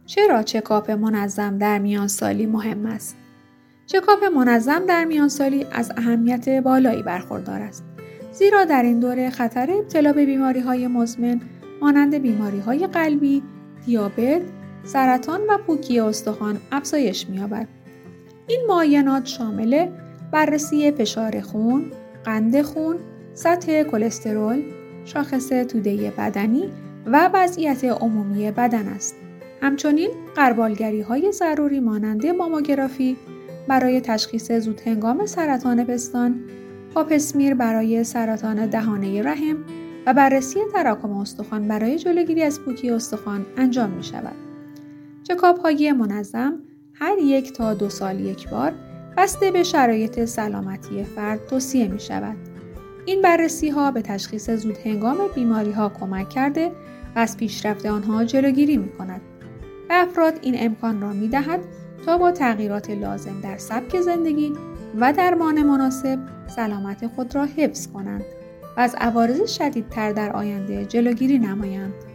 چرا چکاپ منظم در میانسالی مهم است؟ چکاپ منظم در میانسالی از اهمیت بالایی برخوردار است. زیرا در این دوره خطر ابتلا به بیماری‌های مزمن مانند بیماری‌های قلبی، دیابت، سرطان و پوکی استخوان افزایش می‌یابد. این معاینات شامل بررسی فشار خون، قند خون، سطح کلسترول، شاخص توده بدنی و وضعیت عمومی بدن است. همچنین غربالگری‌های ضروری مانند ماموگرافی برای تشخیص زودهنگام سرطان پستان، پاپسمیر برای سرطان دهانه رحم و بررسی تراکم استخوان برای جلوگیری از پوکی استخوان انجام می شود. چکاپ‌های منظم هر 1 تا 2 سال یک بار بسته به شرایط سلامتی فرد توصیه می شود. این بررسی‌ها به تشخیص زودهنگام بیماری‌ها کمک کرده و از پیشرفت آنها جلوگیری می کند. به افراد این امکان را می دهد تا با تغییرات لازم در سبک زندگی و درمان مناسب سلامت خود را حفظ کنند و از عوارض شدیدتر در آینده جلوگیری نمایند.